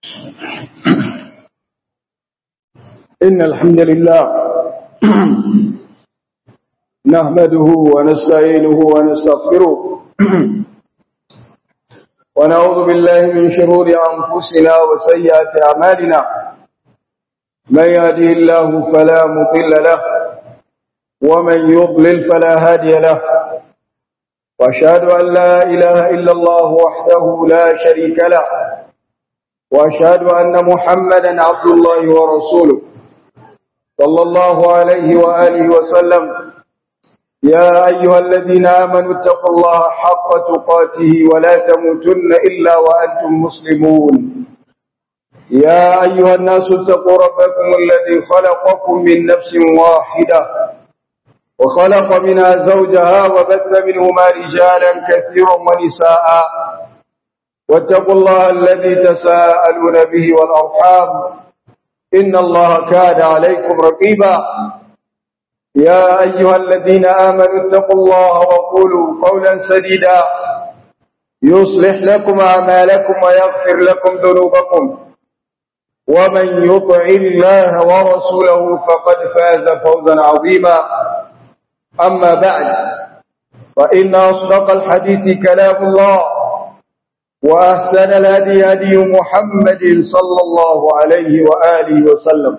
إن الحمد لله نحمده ونستعينه ونستغفره ونعوذ بالله من شرور أنفسنا وسيئات أعمالنا. من يهده الله فلا مضل له ومن يضلل فلا هادي له، وأشهد أن لا إله إلا الله وحده لا شريك له، وأشهد أن محمدا عبد الله ورسوله صلى الله عليه وآله وسلم. يا أيها الذين آمنوا اتقوا الله حق تقاته ولا تموتن إلا وأنتم مسلمون. يا أيها الناس اتقوا ربكم الذي خلقكم من نفس واحدة وخلق منها زوجها وبث منهما رجالا كثيرا ونساء، واتقوا الله الذي تساءلون به والأرحام إن الله كان عليكم رقيبا. يا أيها الذين آمنوا اتقوا الله وقولوا قولا سديدا يصلح لكم أعمالكم ويغفر لكم ذنوبكم، ومن يطع الله ورسوله فقد فاز فوزا عظيما. أما بعد، فإن أصدق الحديث كلام الله، وأحسن الهدي هدي محمد صلى الله عليه وآله وسلم،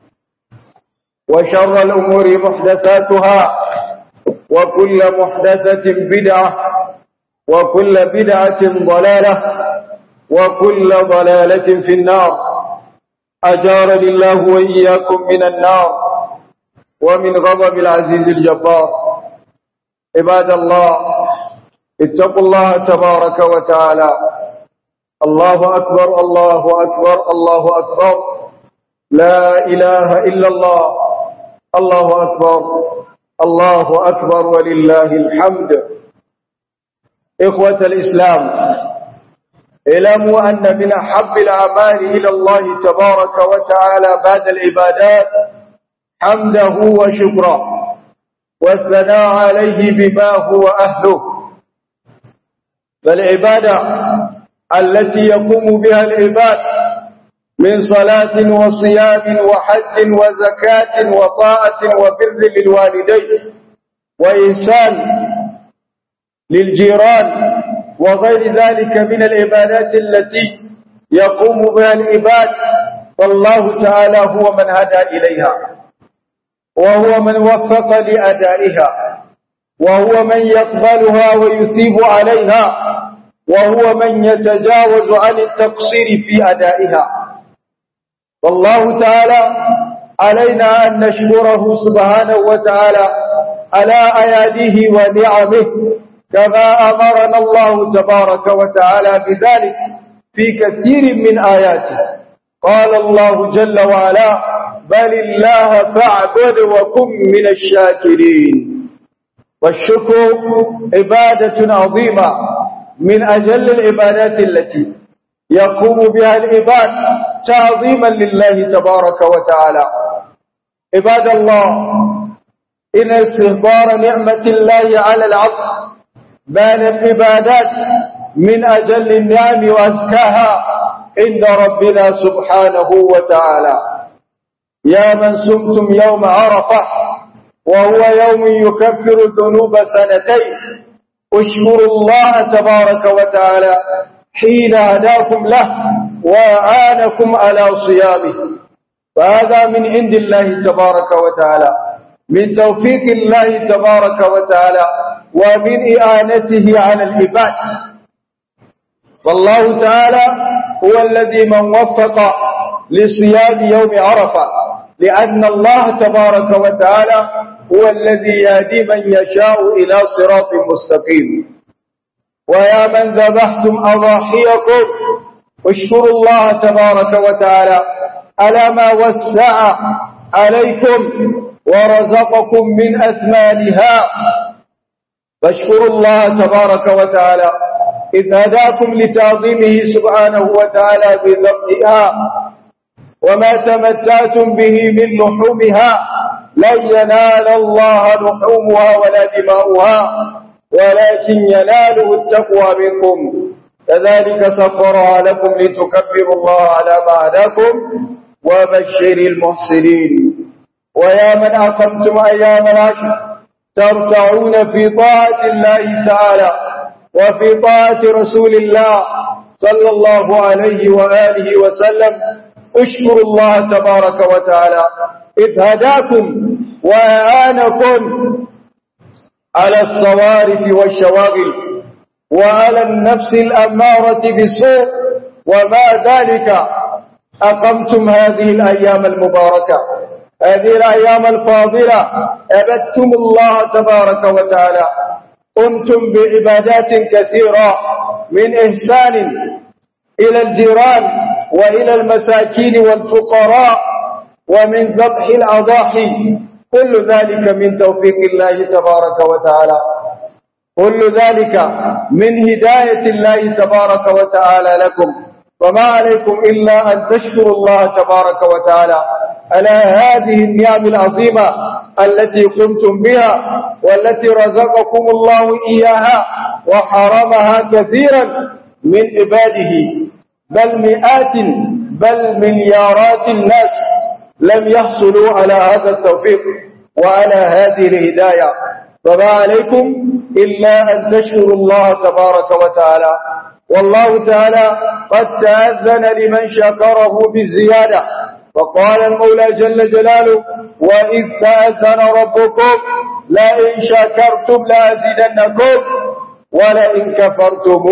وشر الأمور محدثاتها، وكل محدثة بدعة، وكل بدعة ضلالة، وكل ضلالة في النار. أجارني الله وإياكم من النار ومن غضب العزيز الجبار. عباد الله، اتقوا الله تبارك وتعالى. الله أكبر الله أكبر الله أكبر، لا إله إلا الله، الله أكبر الله أكبر ولله الحمد. إخوة الإسلام، اعلموا أن من أحب الأعمال إلى الله تبارك وتعالى بعد العبادات حمده وشكره والثناء عليه بما هو أهله. فالعبادة التي يقوم بها العباد من صلاة وصيام وحج وزكاة وطاعة وبر للوالدين وإحسان للجيران وغير ذلك من العبادات التي يقوم بها العباد، فالله تعالى هو من هدى إليها، وهو من وفق لأدائها، وهو من يقبلها ويثيب عليها، وهو من يتجاوز عن التقصير في أدائها. والله تعالى علينا أن نشكره سبحانه وتعالى على أياديه ونعمه، كما أمرنا الله تبارك وتعالى بذلك في كثير من آياته. قال الله جل وعلا: بل الله فاعبد وكن من الشاكرين. والشكر عبادة عظيمة من أجل العبادات التي يقوم بها العباد تعظيما لله تبارك وتعالى. عباد الله، إن استهبار نعمة الله على العبد بين العبادات من أجل النعم وأزكاها عند ربنا سبحانه وتعالى. يا من سمتم يوم عرفة وهو يوم يكفر الذنوب سنتين، اشكروا الله تبارك وتعالى حين هداكم له وأعانكم على صيامه، فهذا من عند الله تبارك وتعالى، من توفيق الله تبارك وتعالى ومن إعانته على العباد. والله تعالى هو الذي من وفق لصيام يوم عرفة، لأن الله تبارك وتعالى هو الذي يهدي من يشاء إلى صراط مستقيم. ويا من ذبحتم أضاحيكم اشكروا الله تبارك وتعالى على ما وسع عليكم ورزقكم من أثمانها، فاشكروا الله تبارك وتعالى إذ هداكم لتعظيمه سبحانه وتعالى بذبحها. وما تمتعتم به من لحومها لن ينال الله لحومها ولا دماؤها ولكن يناله التقوى منكم. كذلك سخرها لكم لتكبروا الله على ما هداكم وبشر المحسنين. ويا من أقمتم أيام العشر ترتعون في طاعة الله تعالى وفي طاعة رسول الله صلى الله عليه وآله وسلم، اشكروا الله تبارك وتعالى إذ هداكم وأعانكم على الصوارف والشواغل وعلى النفس الأمارة بالسوء، ومع ذلك أقمتم هذه الأيام المباركة، هذه الأيام الفاضلة، عبدتم الله تبارك وتعالى، قمتم بعبادات كثيرة من إحسان إلى الجيران وإلى المساكين والفقراء ومن ذبح الأضاحي، كل ذلك من توفيق الله تبارك وتعالى، كل ذلك من هداية الله تبارك وتعالى لكم. وما عليكم إلا أن تشكروا الله تبارك وتعالى على هذه النعم العظيمة التي قمتم بها والتي رزقكم الله إياها وحرمها كثيرا من عباده، بل مئات بل مليارات الناس لم يحصلوا على هذا التوفيق وعلى هذه الهداية. فما عليكم إلا أن تشكروا الله تبارك وتعالى. والله تعالى قد تأذن لمن شكره بالزيادة، وقال المولى جل جلاله: وإذ تأذن ربكم لئن شكرتم لأزيدنكم ولئن كفرتم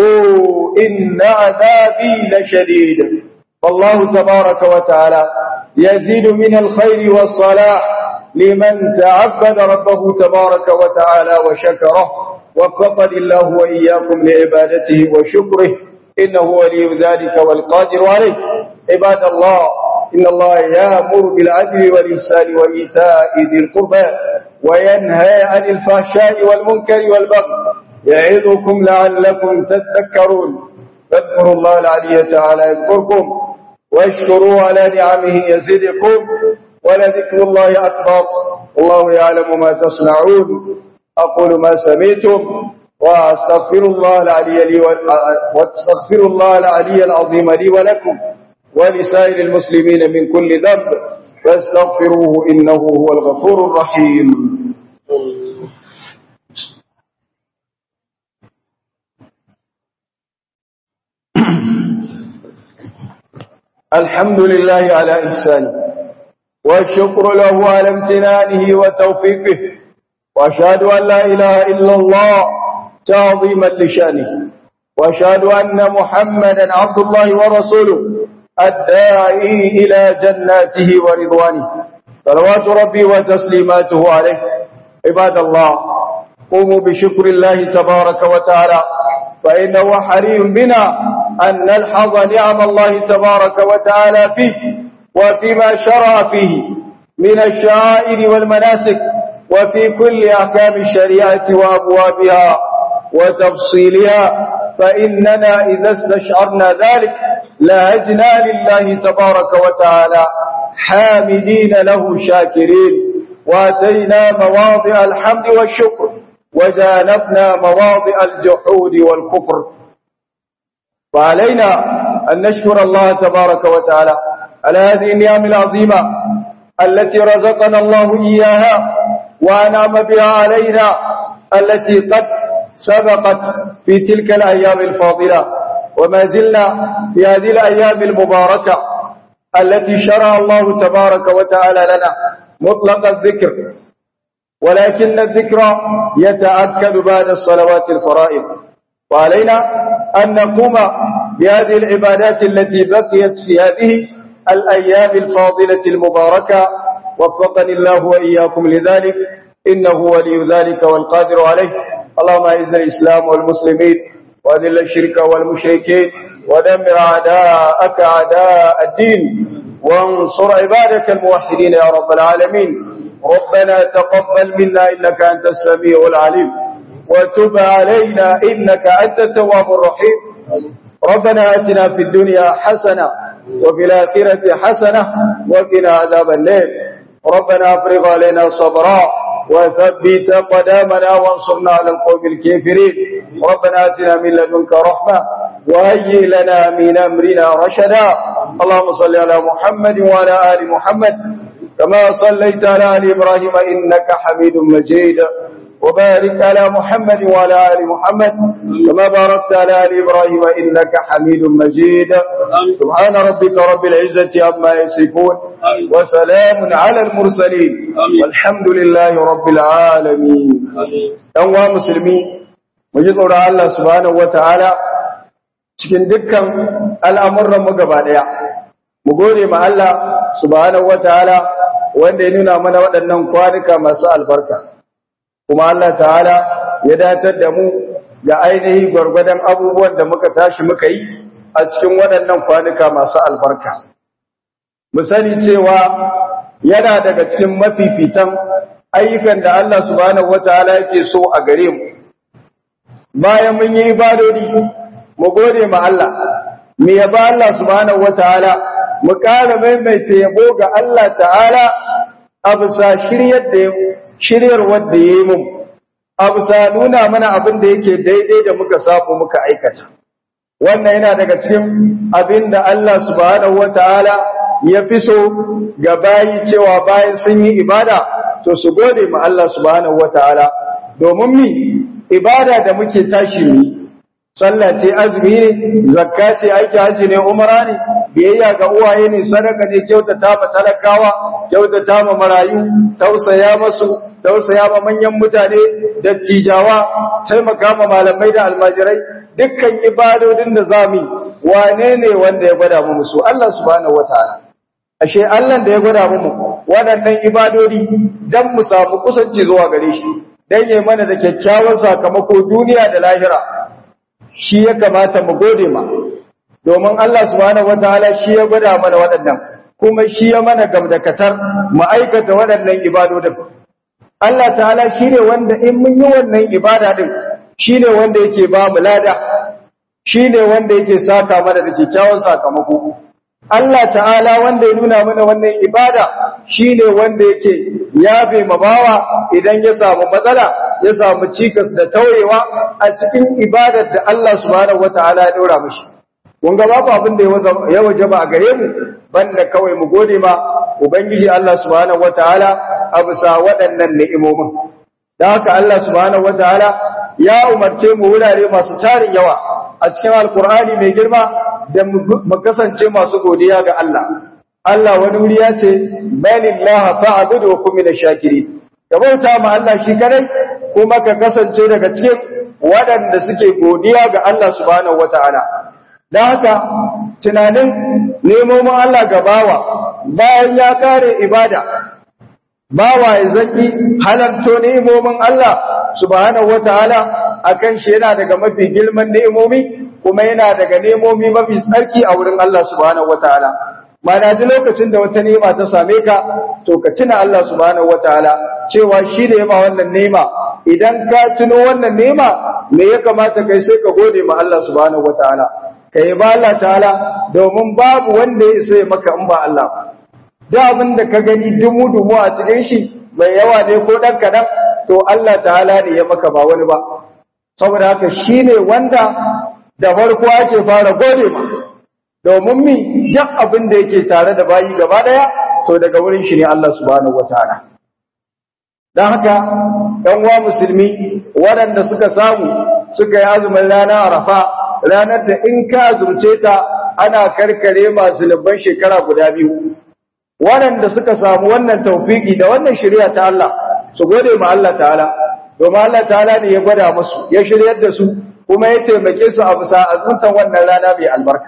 إن عذابي لشديد. فالله تبارك وتعالى يزيد من الخير والصلاح لمن تعبد ربه تبارك وتعالى وشكره، وفقني الله وإياكم لعبادته وشكره، إنه ولي ذلك والقادر عليه. عباد الله، إن الله يأمر بالعدل والإحسان وإيتاء ذي القربى وينهى عن الفحشاء والمنكر والبغي يعظكم لعلكم تذكرون. فاذكروا الله العلي تعالى يذكركم واشكروه على نعمه يزدكم ولذكر الله أكبر والله يعلم ما تصنعون. أقول ما سمعتم وأستغفر الله العلي العظيم لي ولكم ولسائر المسلمين من كل ذنب فاستغفروه إنه هو الغفور الرحيم. الحمد لله على إحسانه والشكر له على امتنانه وتوفيقه، وأشهد أن لا إله إلا الله تعظيما لشانه، وأشهد أن محمدا عبد الله ورسوله الداعي إلى جناته ورضوانه، صلوات ربي وتسليماته عليه. عباد الله، قوموا بشكر الله تبارك وتعالى، فإنه حري بنا أن نلحظ نعم الله تبارك وتعالى فيه وفيما شرع فيه من الشعائر والمناسك وفي كل أحكام الشريعة وأبوابها وتفصيلها، فإننا إذا استشعرنا ذلك لهجنا لله تبارك وتعالى حامدين له شاكرين، وأتينا مواضع الحمد والشكر وجانبنا مواضع الجحود والكفر. فعلينا أن نشكر الله تبارك وتعالى على هذه النعم العظيمة التي رزقنا الله إياها وأنعم بها علينا، التي قد سبقت في تلك الأيام الفاضلة، وما زلنا في هذه الأيام المباركة التي شرع الله تبارك وتعالى لنا مطلق الذكر، ولكن الذكر يتأكد بعد الصلوات الفرائض. وعلينا أن نقوم بهذه العبادات التي بقيت في هذه الأيام الفاضلة المباركة، وفقني الله وإياكم لذلك، إنه ولي ذلك والقادر عليه. اللهم أعز الإسلام والمسلمين وأذل الشرك والمشركين ودمر أعداءك أعداء الدين وانصر عبادك الموحدين يا رب العالمين. ربنا تقبل منا إنك أنت السميع العليم وتب علينا إنك أنت التواب الرحيم. ربنا آتنا في الدنيا حسنة وفي الآخرة حسنة وقنا عذاب النار. ربنا افرغ علينا صبرا وثبت قدامنا وانصرنا على القوم الكافرين ربنا آتنا من لدنك رحمة وهيئ لنا من أمرنا رشدا اللهم صل على محمد وعلى آل محمد كما صليت على آل إبراهيم إنك حميد مجيد وبارك على محمد وعلى آل محمد كما باركت على آل إبراهيم إنك حميد مجيد سبحان ربك رب العزة عما يصفون وسلام على المرسلين والحمد لله رب العالمين أيها المسلمين مجد الله سبحانه وتعالى cikin dukkan al'amuran mu gaba daya mu gode ma Allah subhanahu wataala wanda ya nuna mana waɗannan kwanuka masu albarka kuma Allah ta'ala ya datar da mu ga ainihi gwargwadon abubuwan da muka tashi muka yi a cikin waɗannan kwanuka masu albarka mu sani cewa yana daga cikin mafifitan ayyukan da Allah subhanahu wataala yake so a gare mu bayan mun yi ibadodi mu gode ma Allah mu yaba Allah subhanahu wataala mu ƙara maimaita yabo ga Allah ta'ala a bisa shiryar wanda ya yi mu a bisa nuna mana abin da yake daidai da muka samu muka aikata wannan yana daga cikin abin da Allah subhanahu wataala ya fi so ga bayi cewa bayan sun yi ibada to su gode ma Allah subhanahu wataala domin mi ibada da muke tashi mi sallah ce azumi ne zakka ce aiki haji ne umra ne biyayya ga uwaye ne sadaka ne kyautata ma talakawa kyautata ma marayu tausaya masu tausaya ma manyan mutane dattijawa taimaka ma malamai da almajirai dukkan ibadodin da zamu wane ne wanda ya gwada mu su Allah subhanahu wataala ashe Allah da ya gwada mu waɗannan ibadodi dan mu samu kusanci zuwa gare shi dan yayi mana da kyakkyawan sakamako duniya da lahira shi ya kamata mu gode ma domin Allah subhanahu wataala shi ya gwada mana waɗannan kuma shi ya mana gamdakatar mu aikata waɗannan ibadodin Allah ta'ala shine wanda in mun yi wannan ibada din shine wanda yake ba mu lada shine wanda yake saka mana da kyakkyawan sakamako Allah ta'ala wanda ya nuna mana wannan ibada shine wanda yake yabe mabawa idan ya samu matsala ya samu cikas da tauyewa a cikin ibadar da Allah subhanahu wataala ya dora mishi kun ga babu abin da ya wajaba a gare mu banda kawai mu gode ma ubangiji Allah subhanahu wataala a bisa waɗannan ni'imomin da haka Allah subhanahu wataala ya umarce mu wurare masu tarin yawa a cikin alkur'ani mai girma da mu kasance masu godiya ga Allah Allah wani wuri ya ce balillaha fa'budu wa kum minash shakirin ka bauta ma Allah shi kadai kuma ka kasance daga cikin waɗanda suke godiya ga Allah subhanahu wataala dan haka tunanin neman Allah ga bawa bayan ya kare ibada bawa ya zaki halanto nemomin Allah subhanahu wataala akan shi yana daga mafi girman nemomi kuma yana daga nemomi mafi tsarki a wurin Allah subhanahu wataala mana duk lokacin da wata nema ta same ka to ka tuna Allah subhanahu wataala cewa shi da ya ba wannan nema idan ka tuno wannan nema me ya kamata kai sai ka gode ma Allah subhanahu wataala kai ba Allah ta'ala domin babu wanda ya sai maka in ba Allah da abin da ka gani dumu a cikin shi mai yawa ne ko dan kadan to Allah ta'ala ne ya maka ba wani ba saboda haka shine wanda da farko ake fara gode ma domin mi duk abin da yake tare da bayi gaba daya to daga wurin shi ne Allah subhanahu wataala dan haka ɗan uwa musulmi waɗanda suka samu suka yi azumin rana Arafa ranar da in ka azumce ta ana karkare masu lubban shekara guda biyu waɗanda suka samu wannan tawfiki da wannan shari'a ta Allah su gode ma Allah ta'ala domin Allah ta'ala ne ya gwada musu ya shiryar da su kuma ya taimake su a bisa azumtan wannan rana mai albarka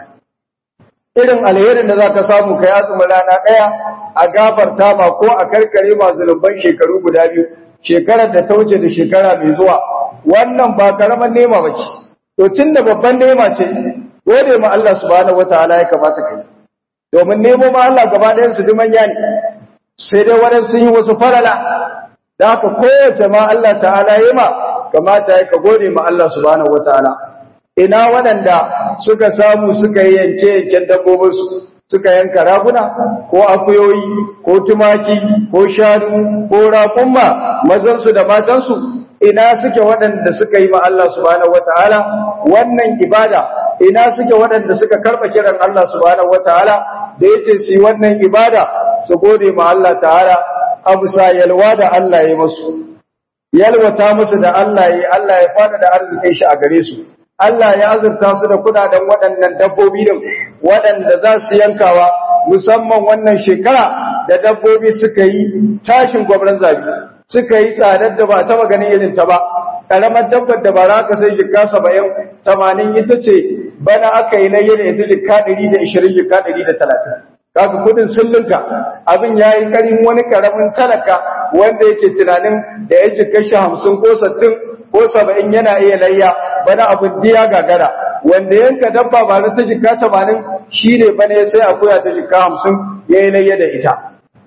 irin alherin da za ka samu kai azumin rana ɗaya a gafarta ma ko a karkare ma zulubban shekaru guda biyu shekarar da ta wuce da shekara mai zuwa wannan ba karamar nema ba ce to tun da babban nema ce gode ma Allah subhanahu wataala ya kamata kai domin nemo ma Allah gaba ɗayan su manya ne sai dai waɗansu sun yi wasu farala da haka kowace ma Allah ta'ala ya ma kamata ya ka gode ma Allah subhanahu wataala ina waɗanda suka samu suka yi yanke-yanken dabbobinsu suka yanka raguna ko akuyoyi ko tumaki ko shanu ko raƙumma mazansu da matansu, ina suke waɗanda suka yi ma Allah subhanahu wataala wannan ibada, ina suke waɗanda suka karɓa kiran Allah subhanahu wataala da yace su yi wannan ibada su gode ma Allah ta'ala a bisa yalwa da Allah ya musu, yalwata musu da Allah ya fada da arzikin shi a gare su. Allah ya azurta su da kudaden waɗannan dabbobi din waɗanda za su yankawa, musamman wannan shekara da dabbobi suka yi tashin gwabran zabi, suka yi tsadar da ba ta ganin irin ta ba. Karamar dabbar da bara ka sai jikka 70 80 ita ce bana aka yi layya da ita jikka 120 jikka 130. Kaga kudin sun linka, abin yayi karin wani karamin talaka wanda yake tunanin da ya jikka 50 ko 60 ko 70 yana iya layya, bana abin diya gagara. Wanda yanka dabba ba ta jikka 80 shine bana sai akuya ta jikka 50 yayi layya da ita.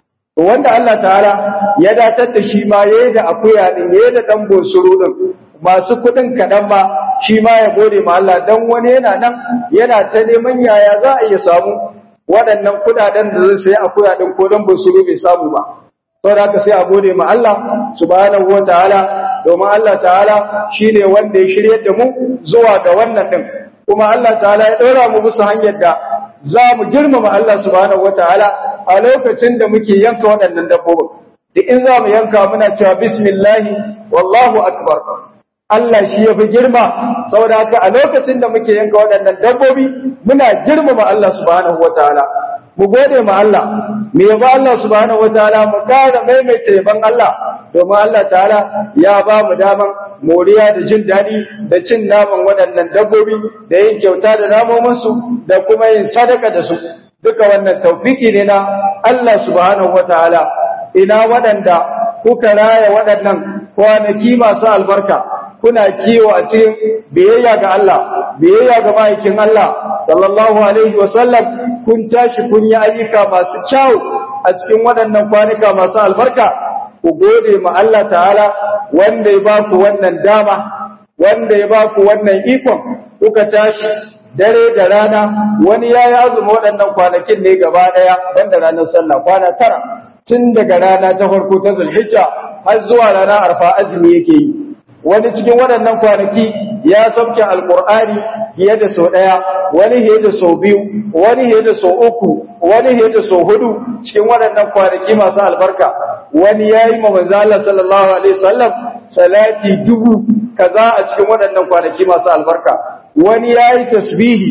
Wanda Allah ta'ala ya datar da shi ma yayi da akuya din, yayi da dan bosuru din, masu kudin kadan ba shi ma ya gode ma Allah, dan wani yana nan yana ta neman yaya za a iya samu waɗannan kudaden da zai sayi akuya din ko dan bosuru bai samu ba. Saboda haka sai a gode ma Allah subhanahu wataala, domin Allah ta'ala shine wanda ya shiryar da mu zuwa ga wannan din, kuma Allah ta'ala ya dora mu bisa hanyar da za mu girmama Allah subhanahu wataala a lokacin da muke yanka waɗannan dabbobin. Da in za mu yanka muna cewa bismillahi wallahu akbar, Allah shi ya fi girma. Saboda haka a lokacin da muke yanka waɗannan dabbobi muna girmama Allah subhanahu wataala, mu gode ma Allah, mu yaba Allah subhanahu wataala, mu ƙara maimaita yaban Allah, domin Allah ta'ala ya ba mu daman moriya da jin daɗi da cin naman waɗannan dabbobi da yin kyauta da namominsu da kuma yin sadaka da su. Duka wannan taufiki ne na Allah subhanahu wataala. Ina waɗanda kuka raya waɗannan kwanaki masu albarka, kuna kiwo a cikin biyayya ga Allah, biyayya ga ma'aikin Allah sallallahu alaihi wasallam, kun tashi kun yi ayyuka masu kyau a cikin waɗannan kwanuka masu albarka. Ku gode ma Allah ta'ala wanda ya ba ku wannan dama, wanda ya ba ku wannan ikon, kuka tashi dare da rana. Wani ya yi azumi waɗannan kwanakin ne gaba ɗaya banda ranar sallah, kwana 9 tun daga rana ta farko ta Zulhijja har zuwa rana Arfa azumi yake yi. Wani cikin waɗannan kwanaki ya sauke alƙur'ani fiye da sau ɗaya, wani fiye da sau biyu, wani fiye da sau uku, wani fiye da sau hudu cikin waɗannan kwanaki masu albarka. Wani ya yi ma manzo Allah sallallahu alaihi wasallam salati 1000 kaza a cikin waɗannan kwanaki masu albarka. Wani ya yi tasbihi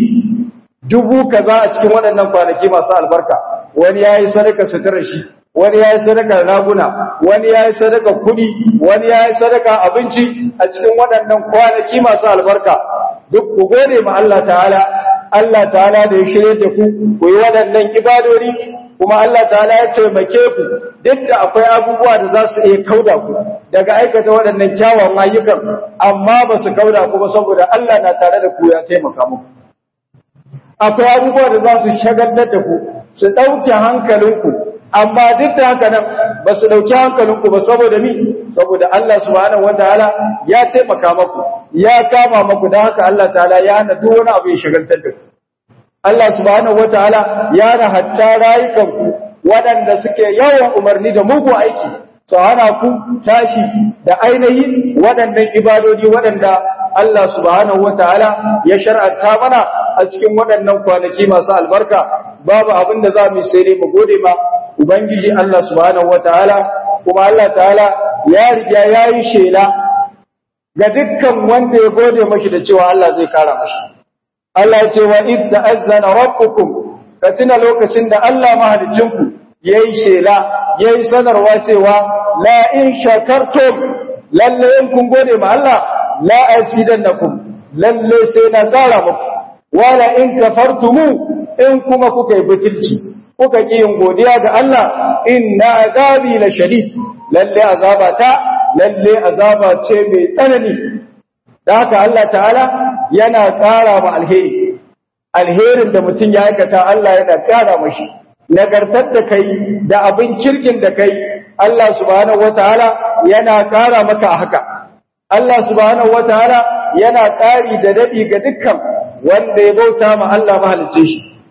1000 kaza a cikin waɗannan kwanaki masu albarka. Wani ya yi sadaka sutura shi, wani ya yi sadaka raguna, wani ya yi sadaka kuɗi, wani ya yi sadaka abinci a cikin waɗannan kwanaki masu albarka. Duk ku gode ma Allah ta'ala, Allah ta'ala da ya shirye da ku yi waɗannan ibadori, kuma Allah ta'ala ya taimake ku duk da akwai abubuwa da za su iya kauda ku daga aikata waɗannan kyawawan ayyukan, amma ba su kauda ku ba saboda Allah na tare da ku ya taimaka muku. Akwai abubuwa da za su shagaltar da ku, su ɗauke hankalinku, amma duk da haka nan ba su ɗauki hankalinku ba saboda mi, saboda Allah subhanahu wataala ya taimaka maku, ya kama maku, don haka Allah ta'ala ya hana duk wani abu ya shagaltar da ku. Allah subhanahu wataala ya hana hatta rayukanku waɗanda suke yawan umarni da mugu aiki, su hana ku tashi da ainihin waɗannan ibadodi waɗanda Allah subhanahu wataala ya shar'anta mana a cikin waɗannan kwanaki masu albarka. Babu abin da za mu sai dai mu gode ma Ubangiji Allah subhanahu wataala, kuma Allah ta'ala ya riga ya yi shela ga dukkan wanda ya gode mashi da cewa Allah zai kara mashi. Allah ya ce wa id ta'azzana rabbukum, ka tuna lokacin da Allah mahalicinku yayi shela, yayi sanarwa cewa la in shakartum, lalle in kun gode ma Allah, la azidannakum, lalle sai na kara muku, wala in kafartumu, in kuma kuka yi butulci, kuka ki yin godiya ga Allah, inna azabi la shadid, lalle azabata, lalle azaba ce mai tsanani. Da haka Allah ta'ala yana ƙara ma alherin da mutum ya aikata, Allah yana ƙara mashi nagartar da kai da abin kirkin da kai, Allah subhanahu wataala yana ƙara maka haka. Allah subhanahu wataala yana ƙari da daɗi ga dukkan wanda ya bauta ma Allah mahalicce shi,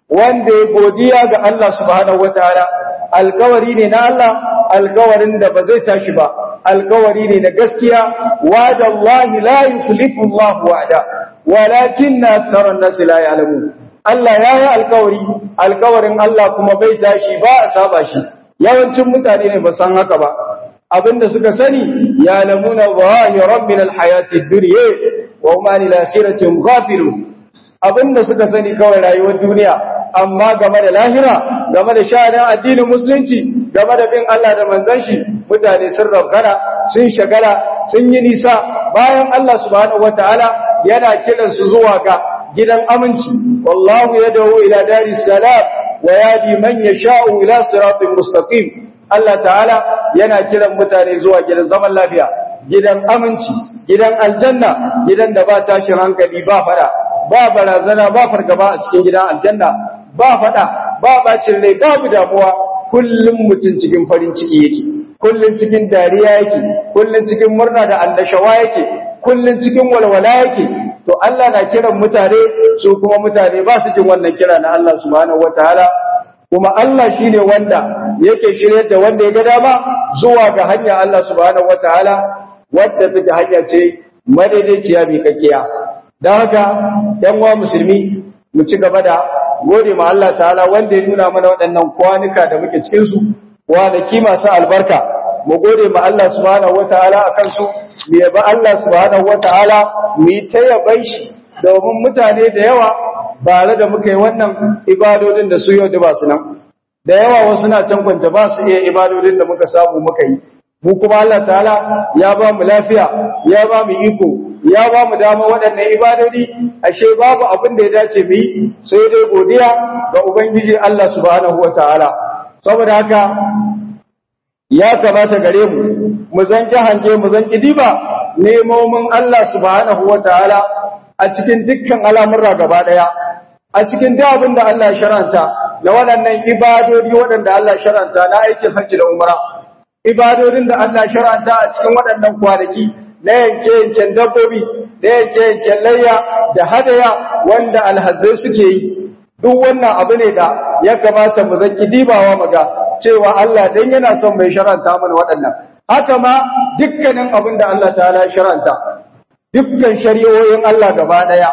wanda ya godiya ga Allah subhanahu wataala alkawari ne na Allah alkawarin da ba zai tashi ba alkawari ne na gaskiya wa'dallahi la yukhlifu Allah wa'da walakinna aktharan nas la ya'lamun Allah ya yi alkawarin Allah kuma bai tashi ba a saba shi yawancin mutane ne ba san haka ba abinda suka sani ya lamuna zahiran min alhayati ad-dunya wa hum lil akhirati ghafilun abinda suka sani kawai rayuwar duniya amma game da lahira game da sha'anin addinin musulunci game da bin Allah da manzon shi mutane sun raukana sun shagala sun yi nisa bayan Allah subhanahu wataala yana kiran su zuwa ga gidan aminci wallahu yad'u ila daris salam wa yadi man yasha'u ila siratin mustaqim Allah ta'ala yana kiran mutane zuwa gidan zaman lafiya gidan aminci gidan aljanna gidan da ba tashin hankali ba fada ba barazana ba fargaba a cikin gidan aljanna ba fada ba bacin rai babu damuwa kullum mutun cikin farin ciki yake kullum cikin dariya yake kullum cikin murna da annashawa yake kullum cikin walwala yake to Allah na kiran mutane su kuma mutane ba su jin wannan kira na Allah subhanahu wataala kuma Allah shine wanda yake shiryar da wanda ya ga dama zuwa ga hanya Allah subhanahu wataala wadda take hanya ce madaidaiciya mai kakkiya dan haka yan uwa musulmi mu ci gaba da gode ma Allah ta'ala wanda ya nuna mana waɗannan kwanuka da muke cikin su kwanaki masu albarka mu gode ma Allah subhanahu wataala akan su mu yaba Allah subhanahu wataala mu yi ta yaban shi domin mutane da yawa bare da muka yi wannan ibadodin da su yau da ba su nan da yawa wasu na can kwanta ba su iya ibadodin da muka samu muka yi mu kuma Allah ta'ala ya ba mu lafiya ya ba mu iko ya ba mu dama waɗannan ibadodi ashe babu abin da ya dace mu yi sai dai godiya ga ubangiji Allah subhanahu wataala saboda haka ya kamata gare mu mu zanki hange mu zanki diba nemomin Allah subhanahu wataala a cikin dukkan al'amurra gaba daya a cikin duk abin da Allah ya sharanta da waɗannan ibadodi waɗanda Allah ya sharanta na aikin hajji da umra ibadodin da Allah ya sharanta a cikin waɗannan kwanaki na yanke-yanken dabbobi da yanke-yanken layya da hadaya wanda alhazzai suke yi duk wannan abu ne da ya kamata mu zanki dibawa maga cewa Allah dan yana son bai sharanta mana waɗannan haka ma dukkanin abin da Allah ta'ala ya sharanta dukkan shari'o'in Allah gaba daya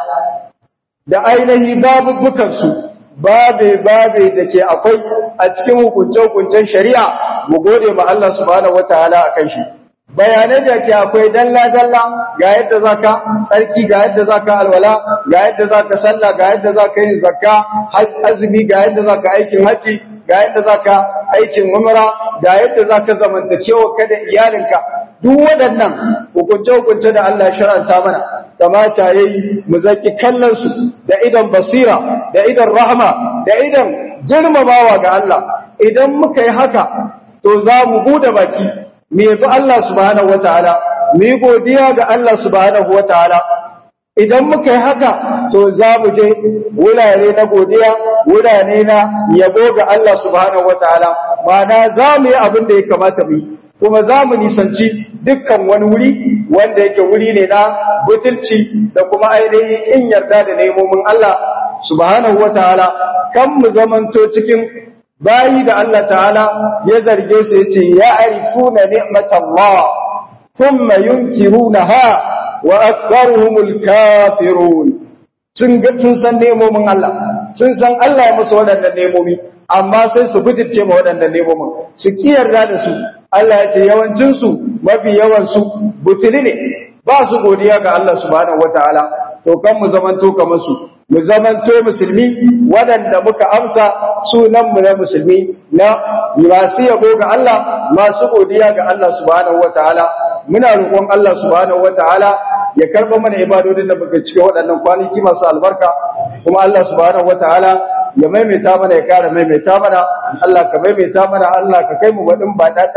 da ainihi babubukan su babe da ke akwai a cikin hukunce-hukuncen shari'a mu gode ma Allah subhanahu wataala akan shi bayanai da ke akwai dalla-dalla ga yadda zaka tsarki ga yadda zaka alwala ga yadda zaka sallah ga yadda zaka yin zakka azumi ga yadda zaka aikin haji ga yadda zaka aikin umra ga yadda zaka zamantakewa kada iyalinka duk waɗannan hukunce-hukunce da Allah ya shar'anta mana kamata yayi mu zaki kallon su da idan basira da idan rahma da idan girmamawa ga Allah idan muka yi haka to za mu bude baki mu yabi Allah subhanahu wataala mu yi godiya ga Allah subhanahu wataala idan muka yi haka to za mu je wurare na godiya wurare na yabo ga Allah subhanahu wataala ma'ana za mu yi abin da ya kamata mu yi kuma za mu nisanci dukkan wani wuri wanda yake wuri ne na butulci da kuma ainihin in yarda da nemomin Allah subhanahu wataala kan mu zamanto cikin bayi da Allah ta'ala ya zarge su yace ya arifuna ni'matallah thumma yunkirunaha wa aktharuhumul kafirun sun san nemomin Allah sun san Allah ya musu waɗannan nemomi amma sai su bujirce ma waɗannan nemomin su kiyarda da su Allah ya ce yawancin su mafi yawan su butuli ne ba su godiya ga Allah subhanahu wataala to kan mu zamanto kamar su mu zamanto musulmi waɗanda muka amsa sunanmu na musulmi na masu yabo ga Allah masu godiya ga Allah subhanahu wataala muna roƙon Allah subhanahu wataala ya karba mana ibadodin da muka cike waɗannan kwanaki masu albarka kuma Allah subhanahu wataala ya maimaita mana ya kara maimaita mana Allah ka maimaita mana Allah ka kai mu badin ba da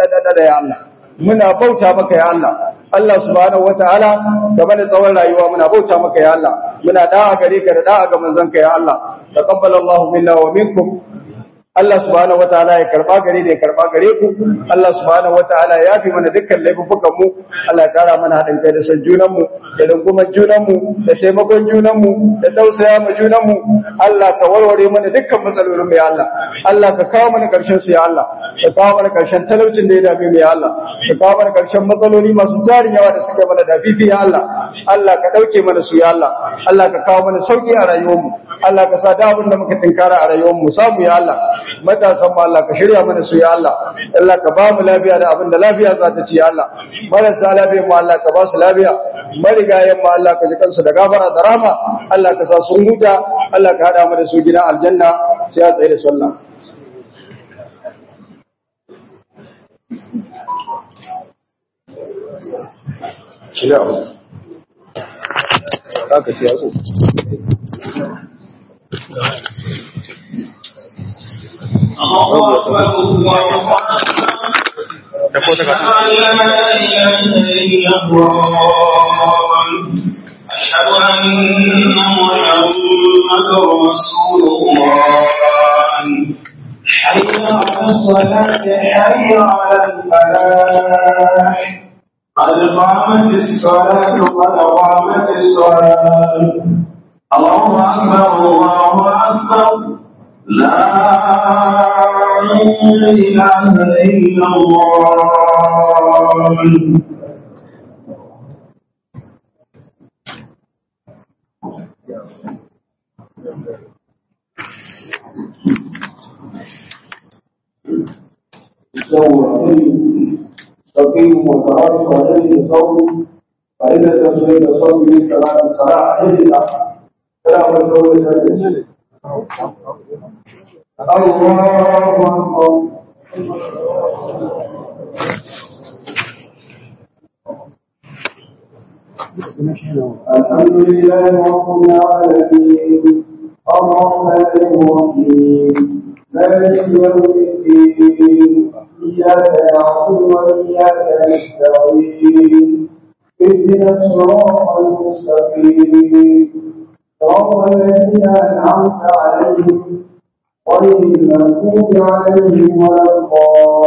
ya Allah muna bauta maka ya Allah Allah subhanahu wataala da bane tsawon rayuwa muna bauta maka ya Allah muna da'a gare ka da da'a ga manzanka ya Allah taqabbalallahu minna wa minkum Allah subhanahu wataala ya karba gare da ya karba gare ku Allah subhanahu wataala ya yafi mana dukkan laifukan mu Allah ya kara mana hadin kai da san junan mu da rungumar junan mu da taimakon junan mu da tausaya ma junan mu Allah ka warware mana dukkan matsalolin mu ya Allah Allah ka kawo mana karshen su ya Allah ka kawo mana karshen talaucin da ya dame mu ya Allah ka kawo mana karshen matsaloli masu tarin yawa da suke mana dafifi ya Allah Allah ka dauke mana su ya Allah Allah ka kawo mana sauki a rayuwar mu Allah ka sa da abin da muka tinkara a rayuwar mu samu ya Allah matasan mu Allah ka shirya mana su ya Allah Allah ka ba mu lafiya da abin da lafiya za ta ci ya Allah marasa lafiya mu Allah ka ba su lafiya marigayen mu Allah ka ji kansu da gafara da rahama Allah ka sa sun huta Allah ka hada mu da su gidan aljanna sai ya tsaye da sallah shirya ka ci yazo الله أكبر الله أكبر لا إله إلا الله أشهد أن محمدا رسول الله حي على الصلاة حي على الفلاح قد قامت الصلاة قد قامت الصلاة الله أكبر الله أكبر لا إله إلا الله تقيم وتراجع عليه صوم فإذا تصوير صوم من كلام الصلاة عليه كلام الصوم الشرعي الله أكبر الحمد لله رب العالمين الرحمن الرحيم مالك يوم الدين إياك نعبد وإياك نستعين اهدنا الصراط المستقيم صراط الذين أنعمت عليهم غير المغضوب عليهم ولا الضالين